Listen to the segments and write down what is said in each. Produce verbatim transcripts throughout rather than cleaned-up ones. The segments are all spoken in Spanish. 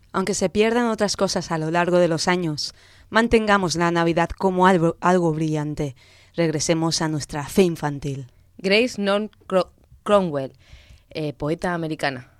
Aunque se pierdan otras cosas a lo largo de los años, mantengamos la Navidad como algo, algo brillante. Regresemos a nuestra fe infantil. Grace Norm Cromwell, eh, poeta americana.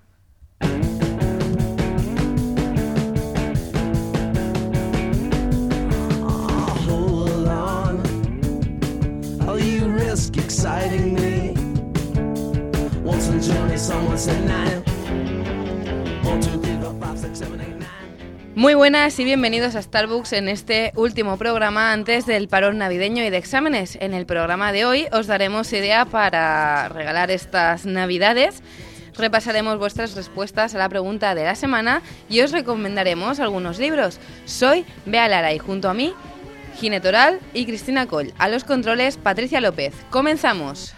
Exciting me. Once in journey, someone said nine. One, two, three, four, five, six, seven, eight, nine. Muy buenas y bienvenidos a Starbucks en este último programa antes del parón navideño y de exámenes. En el programa de hoy os daremos idea para regalar estas navidades. Repasaremos vuestras respuestas a la pregunta de la semana y os recomendaremos algunos libros. Soy Bea Lara y junto a mí Gine Toral y Cristina Coll. A los controles, Patricia López. ¡Comenzamos!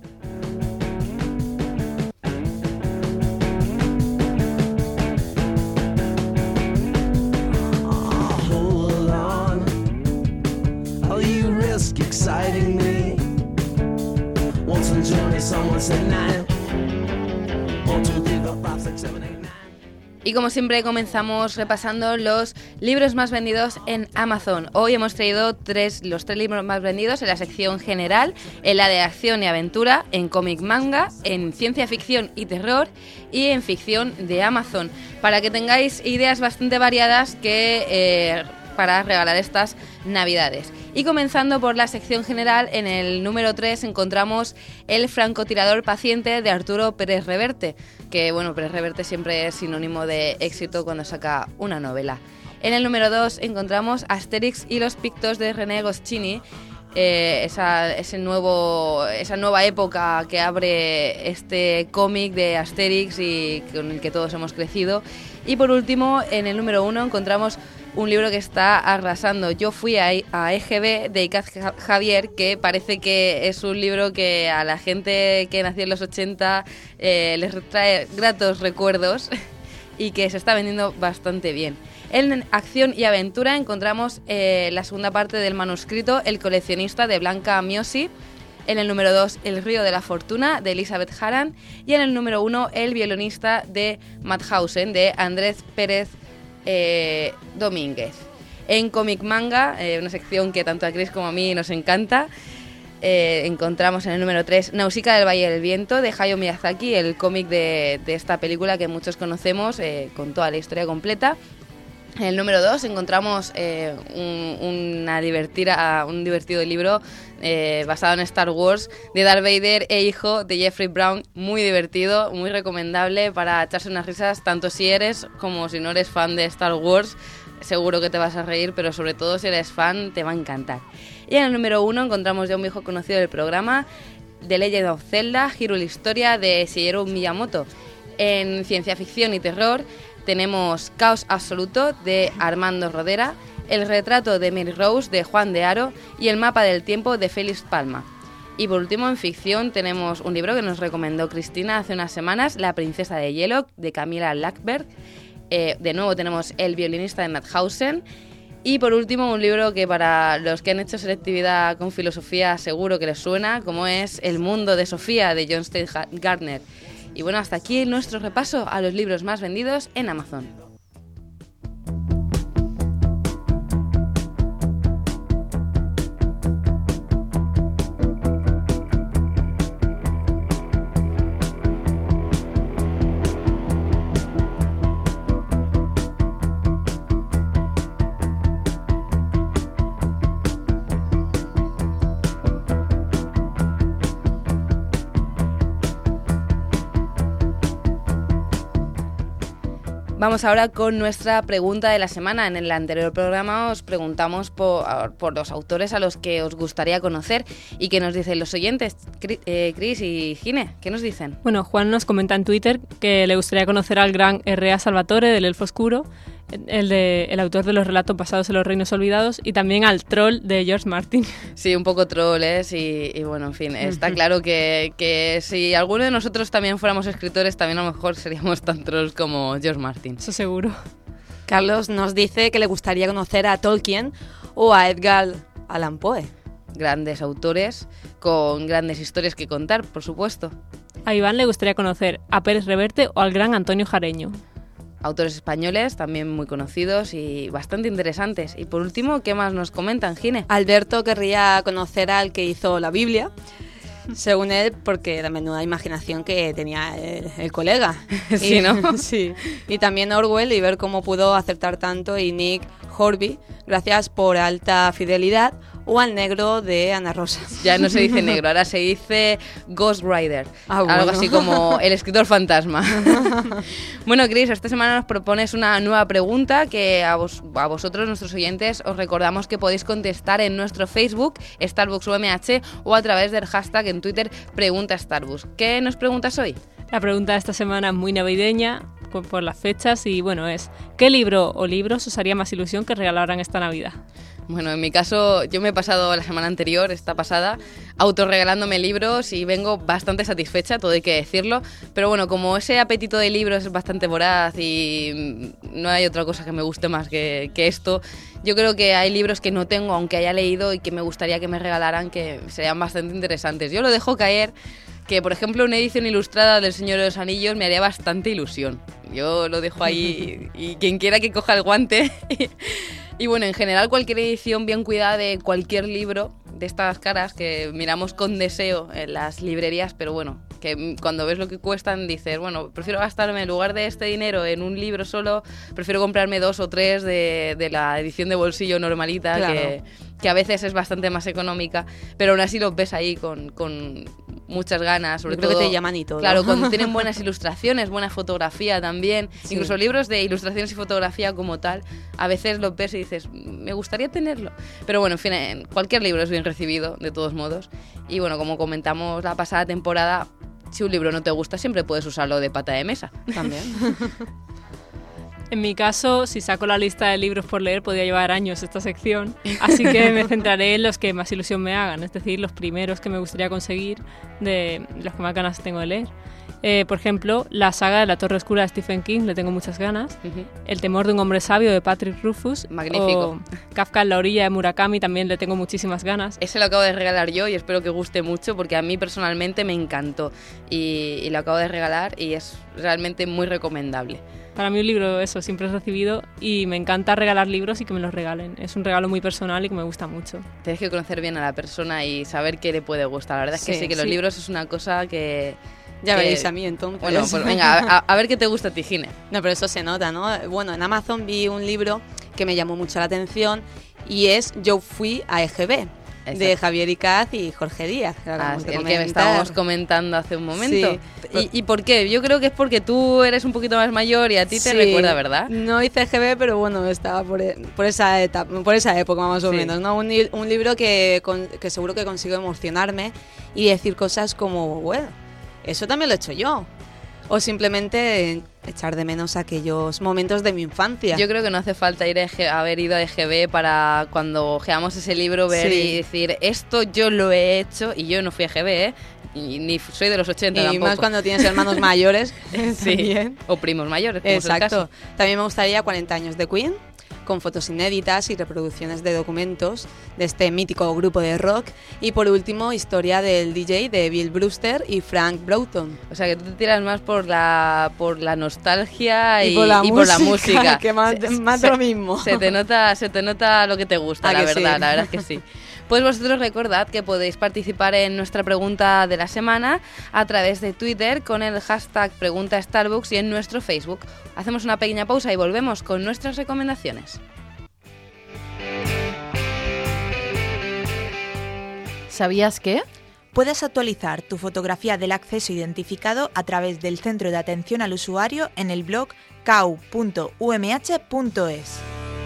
Y como siempre comenzamos repasando los libros más vendidos en Amazon. Hoy hemos traído tres, los tres libros más vendidos en la sección general, en la de acción y aventura, en cómic manga, en ciencia ficción y terror y en ficción de Amazon, para que tengáis ideas bastante variadas que eh, para regalar estas navidades. Y comenzando por la sección general, en el número tres encontramos El francotirador paciente de Arturo Pérez Reverte, que bueno, Pérez Reverte siempre es sinónimo de éxito cuando saca una novela. En el número dos encontramos Asterix y los Pictos de René Goscinny, eh, esa, ese nuevo, esa nueva época que abre este cómic de Asterix y con el que todos hemos crecido. Y por último, en el número uno encontramos un libro que está arrasando. Yo fui a, a E G B de Icaz Javier, que parece que es un libro que a la gente que nació en los ochenta eh, les trae gratos recuerdos y que se está vendiendo bastante bien. En acción y aventura encontramos eh, la segunda parte del manuscrito El coleccionista de Blanca Miosi. En el número dos, El río de la fortuna, de Elizabeth Harran. Y en el número uno, El violinista de Mauthausen, de Andrés Pérez eh, Domínguez. En cómic manga, eh, una sección que tanto a Chris como a mí nos encanta, eh, encontramos en el número tres, Nausicaa del Valle del Viento, de Hayao Miyazaki, el cómic de, de esta película que muchos conocemos, eh, con toda la historia completa. En el número dos encontramos eh, un, una divertida, un divertido libro eh, basado en Star Wars de Darth Vader e hijo de Jeffrey Brown, muy divertido, muy recomendable para echarse unas risas, tanto si eres como si no eres fan de Star Wars, seguro que te vas a reír, pero sobre todo si eres fan te va a encantar. Y en el número uno encontramos ya un viejo conocido del programa, The Legend of Zelda, Hyrule Historia, de Shigeru Miyamoto. En ciencia ficción y terror tenemos Caos Absoluto, de Armando Rodera, El retrato de Mary Rose, de Juan de Haro, y El mapa del tiempo, de Félix Palma. Y por último, en ficción, tenemos un libro que nos recomendó Cristina hace unas semanas, La princesa de hielo, de Camila Lackberg. Eh, de nuevo tenemos El violinista de Mauthausen. Y por último, un libro que para los que han hecho selectividad con filosofía seguro que les suena, como es El mundo de Sofía, de John Stein Gardner. Y bueno, hasta aquí nuestro repaso a los libros más vendidos en Amazon. Vamos ahora con nuestra pregunta de la semana. En el anterior programa os preguntamos por, por los autores a los que os gustaría conocer y qué nos dicen los oyentes. Cris y Gine, ¿qué nos dicen? Bueno, Juan nos comenta en Twitter que le gustaría conocer al gran R A Salvatore del Elfo Oscuro, el, de, el autor de los relatos basados en los reinos olvidados, y también al troll de George Martin. Sí, un poco trolls y, y bueno, en fin, está claro que, que si alguno de nosotros también fuéramos escritores, también a lo mejor seríamos tan trolls como George Martin. Eso seguro. Carlos nos dice que le gustaría conocer a Tolkien o a Edgar Allan Poe. Grandes autores con grandes historias que contar, por supuesto. A Iván le gustaría conocer a Pérez Reverte o al gran Antonio Jareño. autores españoles también muy conocidos y bastante interesantes. Y por último, ¿qué más nos comentan, Gine? Alberto querría conocer al que hizo la Biblia, según él, porque la menuda imaginación que tenía el, el colega. Sí, y, ¿no? Sí. Y también Orwell, y ver cómo pudo acertar tanto, y Nick Horby, gracias por Alta Fidelidad, o al negro de Ana Rosa. Ya no se dice negro, ahora se dice Ghost Rider, Ah, algo bueno. así como el escritor fantasma. Bueno, Chris, esta semana nos propones una nueva pregunta que a, vos, a vosotros, nuestros oyentes, os recordamos que podéis contestar en nuestro Facebook, Starbucks U M H, o a través del hashtag en Twitter, Pregunta Starbucks. ¿Qué nos preguntas hoy? La pregunta de esta semana es muy navideña, por, por las fechas, y bueno, es ¿qué libro o libros os haría más ilusión que regalaran esta Navidad? Bueno, en mi caso, yo me he pasado la semana anterior, esta pasada, autorregalándome libros y vengo bastante satisfecha, todo hay que decirlo. Pero bueno, como ese apetito de libros es bastante voraz y no hay otra cosa que me guste más que, que esto, yo creo que hay libros que no tengo, aunque haya leído, y que me gustaría que me regalaran, que serían bastante interesantes. Yo lo dejo caer, que por ejemplo una edición ilustrada del Señor de los Anillos me haría bastante ilusión. Yo lo dejo ahí y, y quien quiera que coja el guante... Y bueno, en general cualquier edición bien cuidada de cualquier libro de estas caras que miramos con deseo en las librerías, pero bueno, que cuando ves lo que cuestan dices, bueno, prefiero gastarme en lugar de este dinero en un libro solo, prefiero comprarme dos o tres de, de la edición de bolsillo normalita, Claro. que, que a veces es bastante más económica, pero aún así los ves ahí con, con muchas ganas, sobre Yo creo todo, que te llaman y todo. Claro, cuando tienen buenas ilustraciones, buena fotografía también, Sí. incluso libros de ilustraciones y fotografía como tal, a veces los ves y dices, me gustaría tenerlo. Pero bueno, en fin, en cualquier libro es bien recibido, de todos modos. Y bueno, como comentamos la pasada temporada, si un libro no te gusta, siempre puedes usarlo de pata de mesa. También. En mi caso, si saco la lista de libros por leer, podría llevar años esta sección, así que me centraré en los que más ilusión me hagan, es decir, los primeros que me gustaría conseguir, de los que más ganas tengo de leer. Eh, por ejemplo, la saga de La Torre Oscura de Stephen King, le tengo muchas ganas. Ujú. El temor de un hombre sabio de Patrick Rothfuss. Magnífico. O Kafka en la orilla de Murakami, también le tengo muchísimas ganas. Ese lo acabo de regalar yo y espero que guste mucho porque a mí personalmente me encantó y, y lo acabo de regalar y es realmente muy recomendable. Para mí un libro, eso, siempre es recibido y me encanta regalar libros y que me los regalen. Es un regalo muy personal y que me gusta mucho. Tienes que conocer bien a la persona y saber qué le puede gustar. La verdad es que Sí, sí, que los sí. libros es una cosa que... Ya que- veréis a mí entonces. Bueno, pues venga, a, a ver qué te gusta a ti, Gine. No, pero eso se nota, ¿no? Bueno, en Amazon vi un libro que me llamó mucho la atención y es Yo fui a E G B, de Exacto. Javier Icaz y Jorge Díaz. Que Ah, acabamos sí, de el que me comentar. estábamos comentando hace un momento. Sí. ¿Y, ¿Y por qué? Yo creo que es porque tú eres un poquito más mayor y a ti te Sí, recuerda, ¿verdad? No hice E G B, pero bueno, estaba por, e- por esa etapa, por esa época más o Sí. menos, ¿no? Un, li- un libro que, con- que seguro que consigo emocionarme y decir cosas como, bueno, eso también lo he hecho yo. O simplemente echar de menos aquellos momentos de mi infancia. Yo creo que no hace falta ir a E G haber ido a E G B para cuando ojeamos ese libro ver Sí. y decir, esto yo lo he hecho y yo no fui a E G B, ¿eh? Y ni soy de los ochenta y tampoco. más cuando tienes hermanos mayores. Sí, también. o primos mayores, como es el Exacto. caso. También me gustaría cuarenta años de Queen, con fotos inéditas y reproducciones de documentos de este mítico grupo de rock. Y por último, historia del D J de Bill Brewster y Frank Broughton. O sea, que tú te tiras más por la por la nostalgia y, Y por la y por la música, música. que más- más de lo mismo. Se te nota, se te nota lo que te gusta, ¿A la que verdad, sí? la verdad es que sí. Pues vosotros recordad que podéis participar en nuestra pregunta de la semana a través de Twitter con el hashtag Pregunta Starbucks y en nuestro Facebook. Hacemos una pequeña pausa y volvemos con nuestras recomendaciones. ¿Sabías qué? Puedes actualizar tu fotografía del acceso identificado a través del Centro de Atención al Usuario en el blog cau punto u m h punto es.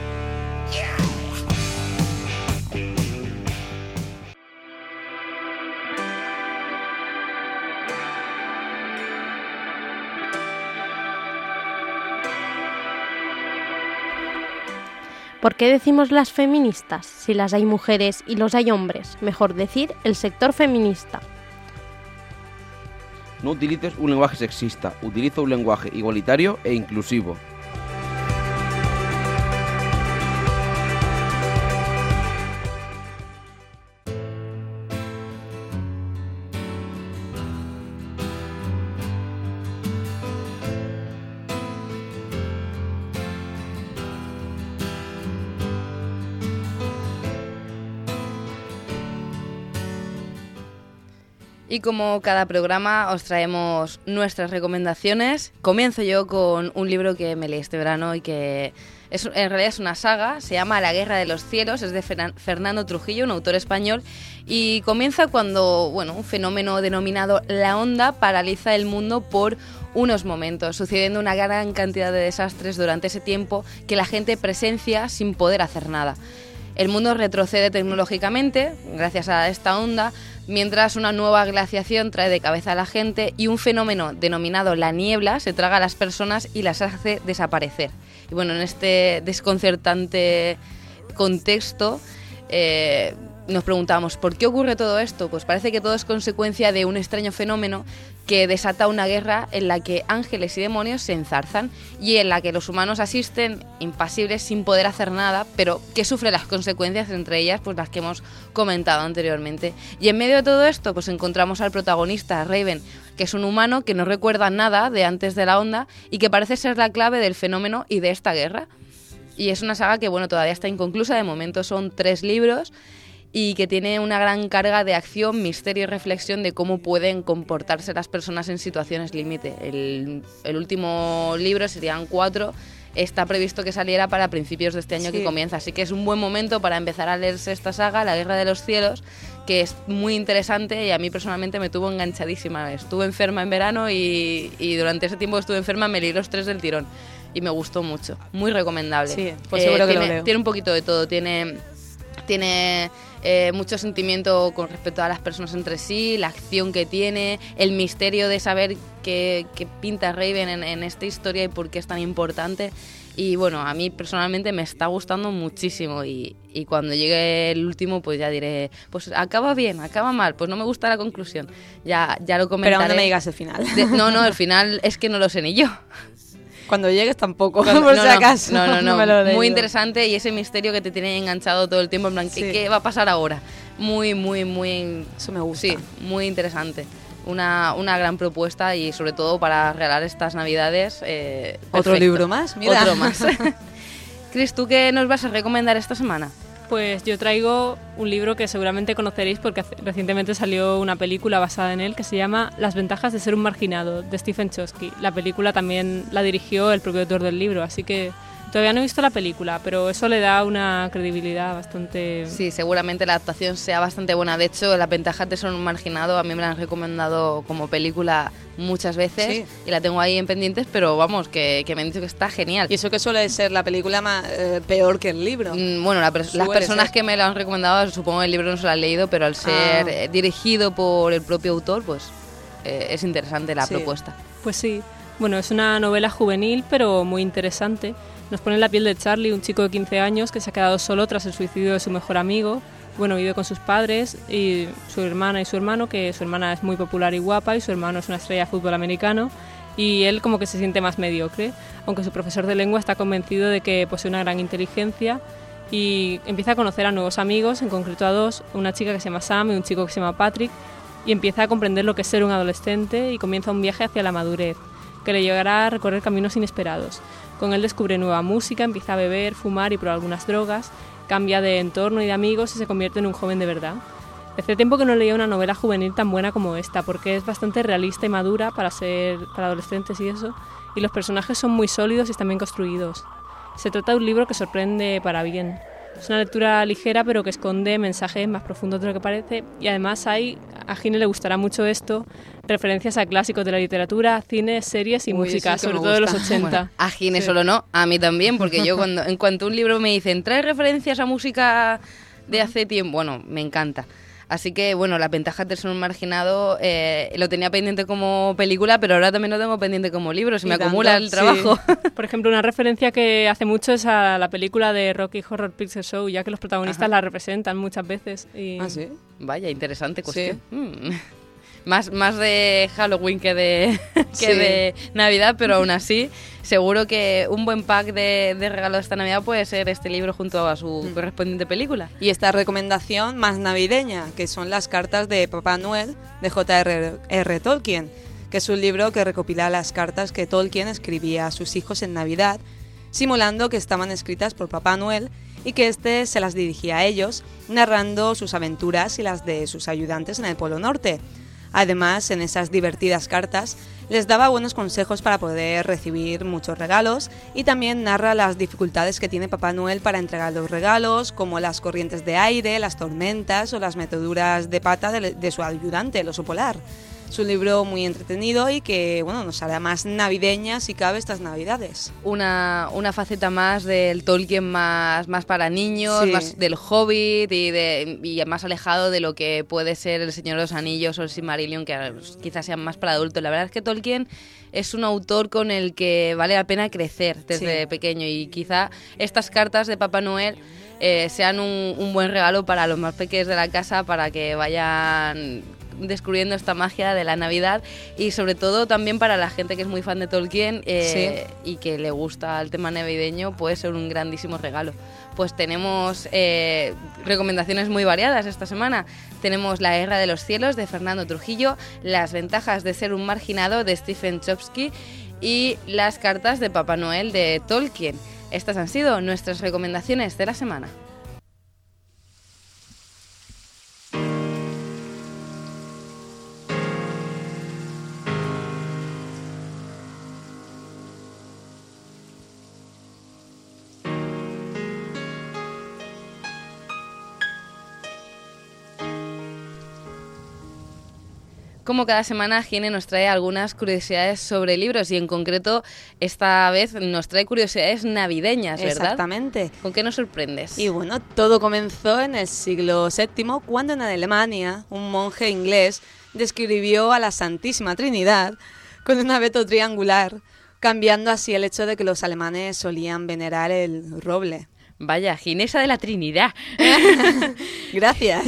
¿Por qué decimos las feministas? Si las hay mujeres y los hay hombres, mejor decir el sector feminista. No utilices un lenguaje sexista, utiliza un lenguaje igualitario e inclusivo. Y como cada programa os traemos nuestras recomendaciones. Comienzo yo con un libro que me leí este verano y que es, en realidad es una saga, se llama La Guerra de los Cielos, es de Fernando Trujillo, un autor español, y comienza cuando bueno, un fenómeno denominado la onda paraliza el mundo por unos momentos, sucediendo una gran cantidad de desastres durante ese tiempo que la gente presencia sin poder hacer nada. El mundo retrocede tecnológicamente gracias a esta onda, mientras una nueva glaciación trae de cabeza a la gente y un fenómeno denominado la niebla se traga a las personas y las hace desaparecer. Y bueno, en este desconcertante contexto eh, nos preguntamos, ¿por qué ocurre todo esto? Pues parece que todo es consecuencia de un extraño fenómeno que desata una guerra en la que ángeles y demonios se enzarzan y en la que los humanos asisten impasibles sin poder hacer nada, pero que sufre las consecuencias, entre ellas pues las que hemos comentado anteriormente. Y en medio de todo esto pues encontramos al protagonista, Raven, que es un humano que no recuerda nada de antes de la onda y que parece ser la clave del fenómeno y de esta guerra. Y es una saga que bueno, todavía está inconclusa, de momento son tres libros, y que tiene una gran carga de acción, misterio y reflexión de cómo pueden comportarse las personas en situaciones límite. El, el último libro, serían cuatro, está previsto que saliera para principios de este año, sí, que comienza. Así que es un buen momento para empezar a leerse esta saga, La Guerra de los Cielos, que es muy interesante y a mí personalmente me tuvo enganchadísima. Estuve enferma en verano y, y durante ese tiempo que estuve enferma me leí los tres del tirón y me gustó mucho. Muy recomendable. Sí, pues seguro eh, que tiene, lo leo. Tiene un poquito de todo, tiene... tiene eh, mucho sentimiento con respecto a las personas entre sí, la acción que tiene, el misterio de saber qué, qué pinta Raven en, en esta historia y por qué es tan importante. Y bueno, a mí personalmente me está gustando muchísimo y, y cuando llegue el último pues ya diré, pues acaba bien, acaba mal, pues no me gusta la conclusión, ya, ya lo comentaré. Pero aún no me digas el final. De, no, no, el final es que no lo sé ni yo. Cuando llegues tampoco, Cuando, por no, si acaso. No, no, no, no me lo he muy leído. interesante y ese misterio que te tiene enganchado todo el tiempo, en plan, Sí. ¿qué, ¿qué va a pasar ahora? Muy, muy, muy... Eso me gusta. Sí, muy interesante. Una, una gran propuesta y sobre todo para regalar estas navidades. Eh, Otro perfecto. libro más, mira. Otro más. Cris, ¿tú qué nos vas a recomendar esta semana? Pues yo traigo un libro que seguramente conoceréis porque hace- recientemente salió una película basada en él que se llama Las ventajas de ser un marginado, de Stephen Chbosky. La película también la dirigió el propio autor del libro, así que todavía no he visto la película, pero eso le da una credibilidad bastante... Sí, seguramente la adaptación sea bastante buena. De hecho, Las ventajas de ser un marginado a mí me la han recomendado como película muchas veces, Sí. y la tengo ahí en pendientes, pero vamos, que, que me han dicho que está genial. Y eso que suele ser la película más, eh, peor que el libro. Mm, Bueno, la pers- las Suele personas ser. que me lo han recomendado, supongo que el libro no se lo han leído, pero al ser Ah. eh, dirigido por el propio autor, pues eh, es interesante la Sí. propuesta. Pues sí, bueno, es una novela juvenil pero muy interesante. Nos pone en la piel de Charlie, un chico de quince años que se ha quedado solo tras el suicidio de su mejor amigo. Bueno, vive con sus padres y su hermana y su hermano, que su hermana es muy popular y guapa y su hermano es una estrella de fútbol americano, y él como que se siente más mediocre, aunque su profesor de lengua está convencido de que posee una gran inteligencia y empieza a conocer a nuevos amigos, en concreto a dos, una chica que se llama Sam y un chico que se llama Patrick, y empieza a comprender lo que es ser un adolescente y comienza un viaje hacia la madurez, que le llevará a recorrer caminos inesperados. Con él descubre nueva música, empieza a beber, fumar y probar algunas drogas, cambia de entorno y de amigos y se convierte en un joven de verdad. Hace tiempo que no leía una novela juvenil tan buena como esta, porque es bastante realista y madura para ser para adolescentes y eso, y los personajes son muy sólidos y están bien construidos. Se trata de un libro que sorprende para bien. Es una lectura ligera pero que esconde mensajes más profundos de lo que parece, y además hay, a Gine le gustará mucho esto, referencias a clásicos de la literatura, cine, series y Uy, música, eso sí que sobre me todo de los gusta. ochenta. Bueno, a Gine Sí. solo no, a mí también, porque yo cuando en cuanto un libro me dicen trae referencias a música de hace tiempo, bueno, me encanta. Así que, bueno, Las ventajas de ser un marginado eh, lo tenía pendiente como película, pero ahora también lo tengo pendiente como libro, se Y me tanto, acumula el sí. trabajo. Por ejemplo, una referencia que hace mucho es a la película de Rocky Horror Picture Show, ya que los protagonistas Ajá. la representan muchas veces. Y... Ah, sí. Vaya, interesante cuestión. Mm. Más, más de Halloween que de, que Sí. de Navidad, pero aún así, seguro que un buen pack de, de regalo de esta Navidad puede ser este libro junto a su Mm. correspondiente película. Y esta recomendación más navideña, que son las cartas de Papá Noel de J R R Tolkien, que es un libro que recopila las cartas que Tolkien escribía a sus hijos en Navidad, simulando que estaban escritas por Papá Noel y que éste se las dirigía a ellos, narrando sus aventuras y las de sus ayudantes en el Polo Norte. Además, en esas divertidas cartas, les daba buenos consejos para poder recibir muchos regalos y también narra las dificultades que tiene Papá Noel para entregar los regalos, como las corrientes de aire, las tormentas o las meteduras de pata de, de su ayudante, el oso polar. Es un libro muy entretenido y que bueno, nos hará más navideña si cabe estas navidades. Una, una faceta más del Tolkien más, más para niños, Sí. más del Hobbit y, de, y más alejado de lo que puede ser El Señor de los Anillos o el Silmarillion, que quizás sean más para adultos. La verdad es que Tolkien es un autor con el que vale la pena crecer desde Sí. pequeño, y quizá estas cartas de Papá Noel eh, sean un, un buen regalo para los más pequeños de la casa, para que vayan descubriendo esta magia de la Navidad, y sobre todo también para la gente que es muy fan de Tolkien eh, y que le gusta el tema navideño, puede ser un grandísimo regalo. Pues tenemos eh, recomendaciones muy variadas esta semana. Tenemos La Guerra de los Cielos de Fernando Trujillo, Las ventajas de ser un marginado de Stephen Chbosky y Las cartas de Papá Noel de Tolkien. Estas han sido nuestras recomendaciones de la semana. Como cada semana, Gine nos trae algunas curiosidades sobre libros, y en concreto esta vez nos trae curiosidades navideñas, ¿verdad? Exactamente. ¿Con qué nos sorprendes? Y bueno, todo comenzó en el siglo séptimo, cuando en Alemania un monje inglés describió a la Santísima Trinidad con un abeto triangular, cambiando así el hecho de que los alemanes solían venerar el roble. Vaya, Ginesa de la Trinidad. Gracias.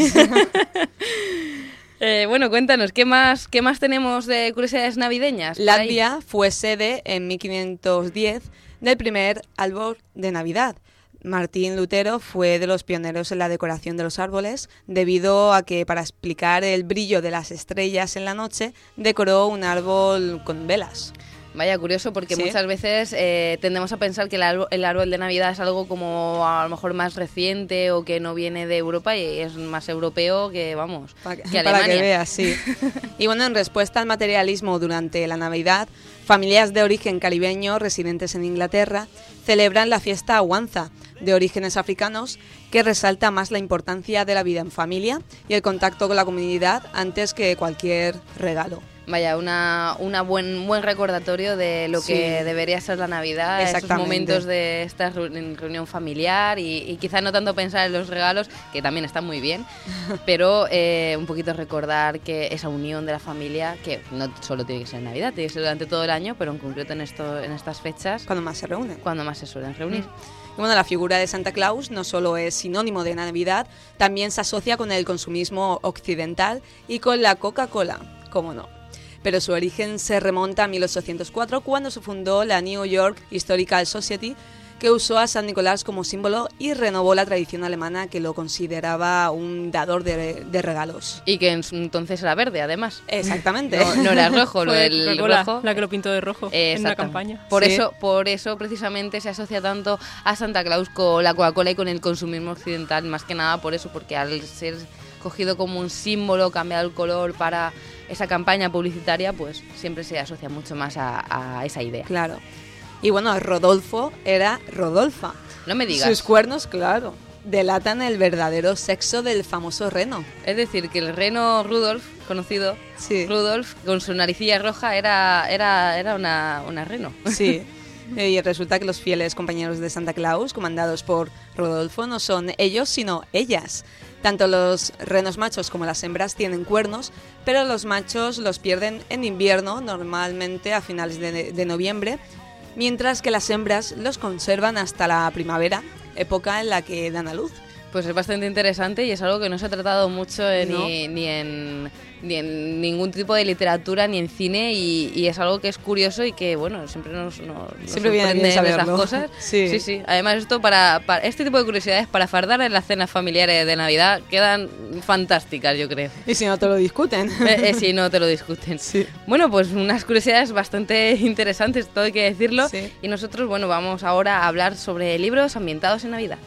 Eh, bueno, cuéntanos, ¿qué más, qué más tenemos de curiosidades navideñas? por ahí? Latvia fue sede en mil quinientos diez del primer árbol de Navidad. Martín Lutero fue de los pioneros en la decoración de los árboles, debido a que para explicar el brillo de las estrellas en la noche, decoró un árbol con velas. Vaya, curioso, porque Sí. muchas veces eh, tendemos a pensar que el árbol, el árbol de Navidad es algo como a lo mejor más reciente o que no viene de Europa, y es más europeo que, vamos, Para que, que para Alemania. que veas, sí. Y bueno, en respuesta al materialismo durante la Navidad, familias de origen caribeño residentes en Inglaterra celebran la fiesta Wanza, de orígenes africanos, que resalta más la importancia de la vida en familia y el contacto con la comunidad antes que cualquier regalo. Vaya, una, una buen buen recordatorio de lo Sí. que debería ser la Navidad, esos Exactamente. momentos de esta reu- reunión familiar, y, y quizá no tanto pensar en los regalos, que también están muy bien, pero eh, un poquito recordar que esa unión de la familia, que no solo tiene que ser en Navidad, tiene que ser durante todo el año, pero en concreto en, esto, en estas fechas, Cuando más se reúnen. cuando más se suelen reunir. Y bueno, la figura de Santa Claus no solo es sinónimo de Navidad, también se asocia con el consumismo occidental y con la Coca-Cola, cómo no. Pero su origen se remonta a mil ochocientos cuatro, cuando se fundó la New York Historical Society, que usó a San Nicolás como símbolo y renovó la tradición alemana, que lo consideraba un dador de, de regalos. Y que en su entonces era verde, además. Exactamente. No, no era rojo, lo Fue del Coca-Cola rojo. la que lo pintó de rojo Eh, en una exactamente. campaña. Por Sí. eso, por eso precisamente se asocia tanto a Santa Claus con la Coca-Cola y con el consumismo occidental, más que nada por eso, porque al ser cogido como un símbolo, cambiado el color para esa campaña publicitaria, pues siempre se asocia mucho más a, a esa idea. Claro. Y bueno, Rodolfo era Rodolfa. No me digas. Sus cuernos, claro, delatan el verdadero sexo del famoso reno. Es decir, que el reno Rudolf, conocido, Sí. Rudolf, con su naricilla roja, era, era, era una, una reno. Sí. Y resulta que los fieles compañeros de Santa Claus, comandados por Rodolfo, no son ellos, sino ellas. Tanto los renos machos como las hembras tienen cuernos, pero los machos los pierden en invierno, normalmente a finales de, de noviembre, mientras que las hembras los conservan hasta la primavera, época en la que dan a luz. Pues es bastante interesante, y es algo que no se ha tratado mucho eh, No. ni, ni, en, ni en ningún tipo de literatura ni en cine, y, y es algo que es curioso y que, bueno, siempre nos, nos, nos Siempre viene bien sorprenden esas saberlo. cosas. Sí. sí, sí. Además, esto para, para este tipo de curiosidades para fardar en las cenas familiares de Navidad quedan fantásticas, yo creo. Y si no te lo discuten. Eh, eh, si no te lo discuten. Sí. Bueno, pues unas curiosidades bastante interesantes, todo hay que decirlo. Sí. Y nosotros, bueno, vamos ahora a hablar sobre libros ambientados en Navidad.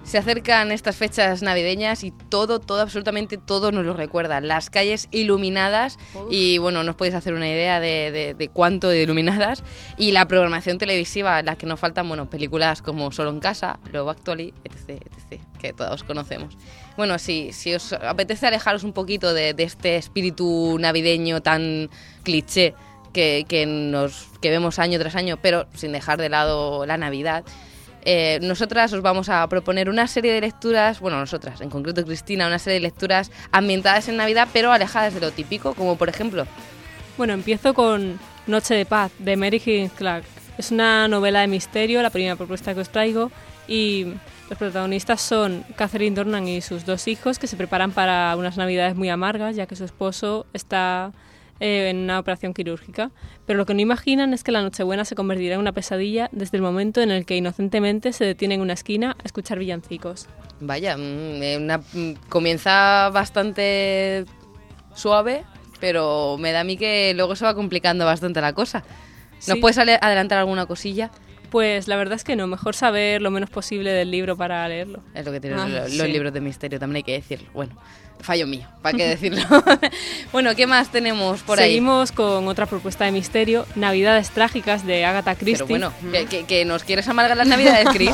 Se acercan estas fechas navideñas y todo, todo, absolutamente todo nos lo recuerda. Las calles iluminadas y, bueno, no os podéis hacer una idea de, de, de cuánto de iluminadas. Y la programación televisiva, en la que nos faltan, bueno, películas como Solo en Casa, Love Actually, etc, etcétera, que todos conocemos. Bueno, si, si os apetece alejaros un poquito de, de este espíritu navideño tan cliché que, que, nos, que vemos año tras año, pero sin dejar de lado la Navidad... Eh, nosotras os vamos a proponer una serie de lecturas, bueno, nosotras, en concreto Cristina, una serie de lecturas ambientadas en Navidad, pero alejadas de lo típico, como por ejemplo... Bueno, empiezo con Noche de Paz, de Mary Higgins Clark. Es una novela de misterio, la primera propuesta que os traigo, y los protagonistas son Catherine Dornan y sus dos hijos, que se preparan para unas Navidades muy amargas, ya que su esposo está... en una operación quirúrgica, pero lo que no imaginan es que la Nochebuena se convertirá en una pesadilla desde el momento en el que inocentemente se detiene en una esquina a escuchar villancicos. Vaya, una, comienza bastante suave, pero me da a mí que luego se va complicando bastante la cosa. ¿Nos Sí. puedes adelantar alguna cosilla? Pues la verdad es que no, mejor saber lo menos posible del libro para leerlo. Es lo que tienen Ah, los, sí. los libros de misterio, también hay que decirlo. Bueno, fallo mío, ¿para qué decirlo? Bueno, ¿qué más tenemos por ahí? Seguimos con otra propuesta de misterio, Navidades Trágicas, de Agatha Christie. Pero bueno, ¿que, que, que nos quieres amargar las Navidades, Chris?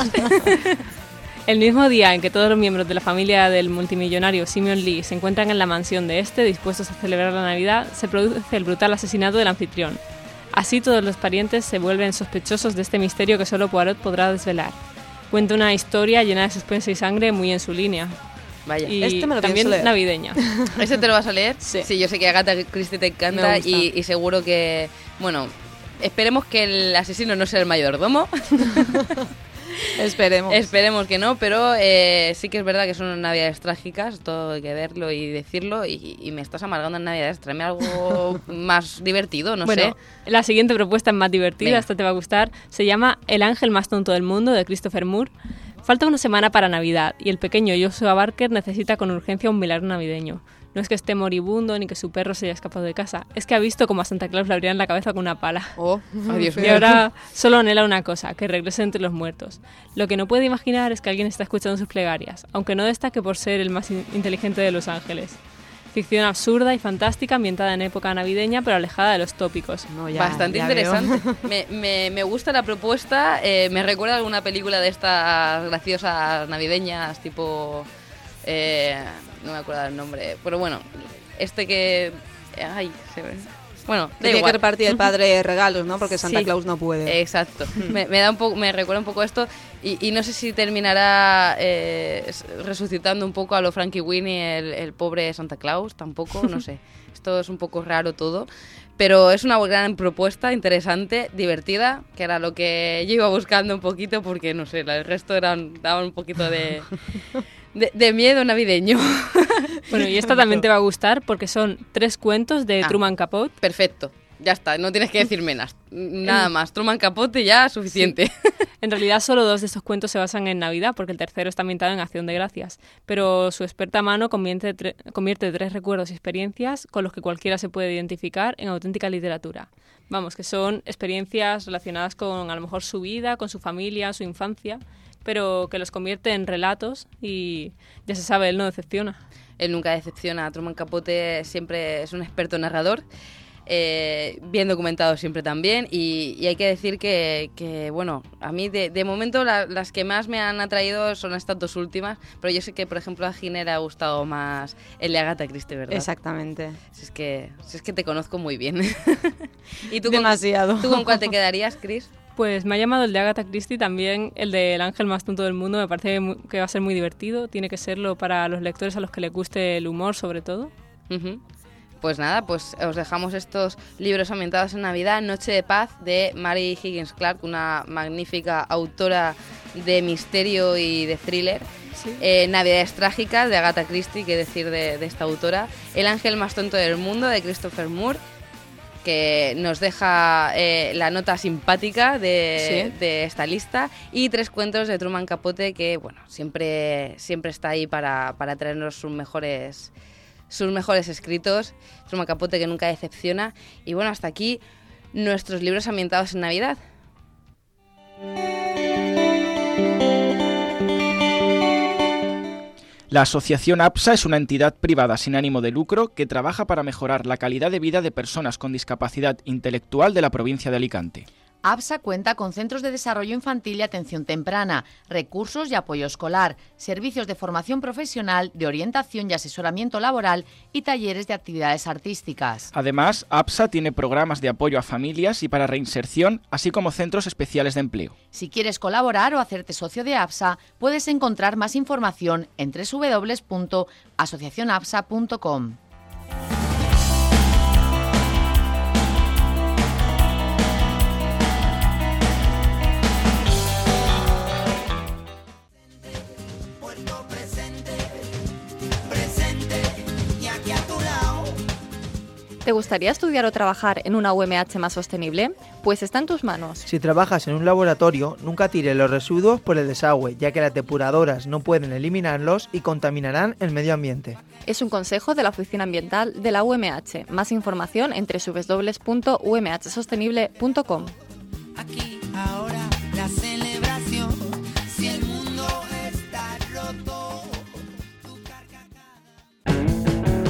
El mismo día en que todos los miembros de la familia del multimillonario Simeon Lee se encuentran en la mansión de este, dispuestos a celebrar la Navidad, se produce el brutal asesinato del anfitrión. Así todos los parientes se vuelven sospechosos de este misterio que solo Poirot podrá desvelar. Cuenta una historia llena de suspense y sangre muy en su línea. Vaya. Y Este me lo también pienso leer. navideña. ¿Ese te lo vas a leer? Sí. Sí, yo sé que Agatha Christie te encanta Me gusta. y, y seguro que, bueno, esperemos que el asesino no sea el mayordomo. Esperemos. Esperemos que no, pero eh, sí que es verdad que son unas Navidades trágicas, todo hay que verlo y decirlo, y, y me estás amargando en Navidades, tráeme algo más divertido, no bueno, sé. la siguiente propuesta es más divertida, Venga. esta te va a gustar. Se llama El ángel más tonto del mundo, de Christopher Moore. Falta una semana para Navidad y el pequeño Joshua Barker necesita con urgencia un milagro navideño. No es que esté moribundo ni que su perro se haya escapado de casa, es que ha visto como a Santa Claus le abrían la cabeza con una pala. Oh, adiós Y mío. ahora solo anhela una cosa, que regrese entre los muertos. Lo que no puede imaginar es que alguien está escuchando sus plegarias, aunque no destaque por ser el más in- inteligente de los ángeles. Ficción absurda y fantástica ambientada en época navideña, pero alejada de los tópicos. No, ya- Bastante ya veo. interesante. Me, me, me gusta la propuesta, eh, me recuerda a alguna película de estas graciosas navideñas, tipo... eh, no me acuerdo el nombre, pero bueno, este que... Ay, se ve... Bueno, da Tenía que igual. repartir el padre regalos, ¿no? Porque Santa Sí. Claus no puede. Exacto. me, me da un poco, me recuerda un poco esto y, y no sé si terminará eh, s- resucitando un poco a lo Frankie Winnie, el, el pobre Santa Claus, tampoco, no sé. Esto es un poco raro todo, pero es una gran propuesta, interesante, divertida, que era lo que yo iba buscando un poquito porque no sé, el resto eran daban un poquito de de, de miedo navideño. Bueno, y esta también te va a gustar porque son tres cuentos de Ah. Truman Capote. Perfecto. Ya está, no tienes que decirme nada, nada más. Truman Capote ya suficiente. En realidad solo dos de estos cuentos se basan en Navidad, porque el tercero está ambientado en Acción de Gracias. Pero su experta mano convierte, tre- convierte tres recuerdos y experiencias con los que cualquiera se puede identificar en auténtica literatura. Vamos, que son experiencias relacionadas con a lo mejor su vida, con su familia, su infancia, pero que los convierte en relatos y ya se sabe, él no decepciona. Él nunca decepciona. Truman Capote siempre es un experto narrador, eh, bien documentado siempre también. Y, y hay que decir que, que bueno, a mí de, de momento la- las que más me han atraído son estas dos últimas. Pero yo sé que, por ejemplo, a Gine le ha gustado más el de Agatha Christie, ¿verdad? Exactamente. Si es que, si es que te conozco muy bien. ¿Y tú con, Demasiado. tú con cuál te quedarías, Chris? Pues me ha llamado el de Agatha Christie, también el de El ángel más tonto del mundo, me parece mu- que va a ser muy divertido, tiene que serlo para los lectores a los que les guste el humor sobre todo. Ujú. Pues nada, pues os dejamos estos libros ambientados en Navidad. Noche de Paz, de Mary Higgins Clark, una magnífica autora de misterio y de thriller. Eh, Navidades Trágicas, de Agatha Christie, qué decir de, de esta autora. El ángel más tonto del mundo, de Christopher Moore, que nos deja eh, la nota simpática de, Sí. de esta lista, y tres cuentos de Truman Capote, que bueno, siempre, siempre está ahí para, para traernos sus mejores, sus mejores escritos. Truman Capote, que nunca decepciona. Y bueno, hasta aquí nuestros libros ambientados en Navidad. La asociación APSA es una entidad privada sin ánimo de lucro que trabaja para mejorar la calidad de vida de personas con discapacidad intelectual de la provincia de Alicante. APSA cuenta con centros de desarrollo infantil y atención temprana, recursos y apoyo escolar, servicios de formación profesional, de orientación y asesoramiento laboral y talleres de actividades artísticas. Además, APSA tiene programas de apoyo a familias y para reinserción, así como centros especiales de empleo. Si quieres colaborar o hacerte socio de APSA, puedes encontrar más información en doble u doble u doble u punto asociación apsa punto com. ¿Te gustaría estudiar o trabajar en una U M H más sostenible? Pues está en tus manos. Si trabajas en un laboratorio, nunca tires los residuos por el desagüe, ya que las depuradoras no pueden eliminarlos y contaminarán el medio ambiente. Es un consejo de la Oficina Ambiental de la U M H. Más información en doble u doble u doble u punto u m h sostenible punto com. Aquí, ahora, la celebración. Si el mundo está roto, tu carga.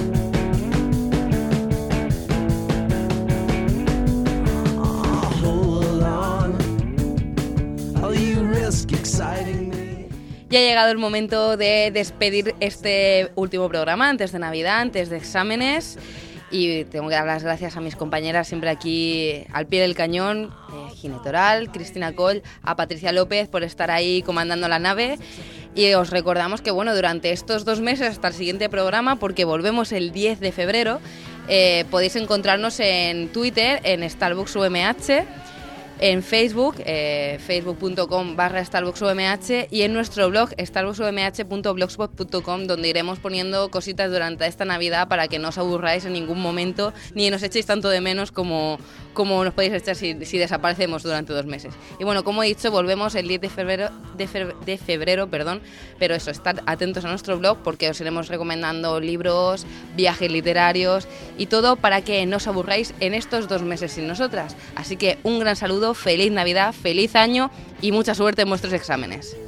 Ya ha llegado el momento de despedir este último programa antes de Navidad, antes de exámenes. Y tengo que dar las gracias a mis compañeras siempre aquí al pie del cañón, eh, Ginetoral, Cristina Coll, a Patricia López por estar ahí comandando la nave. Y os recordamos que bueno, durante estos dos meses hasta el siguiente programa, porque volvemos el diez de febrero, eh, podéis encontrarnos en Twitter, en Starbucks U M H, en Facebook, eh, facebook punto com barra Starbucks U M H y en nuestro blog starbucks u m h punto blogspot punto com, donde iremos poniendo cositas durante esta Navidad para que no os aburráis en ningún momento ni nos echéis tanto de menos como, como nos podéis echar si, si desaparecemos durante dos meses. Y bueno, como he dicho, volvemos el diez de febrero, de febrero, de febrero perdón, pero eso, estad atentos a nuestro blog porque os iremos recomendando libros, viajes literarios y todo para que no os aburráis en estos dos meses sin nosotras. Así que un gran saludo, feliz Navidad, feliz año y mucha suerte en vuestros exámenes.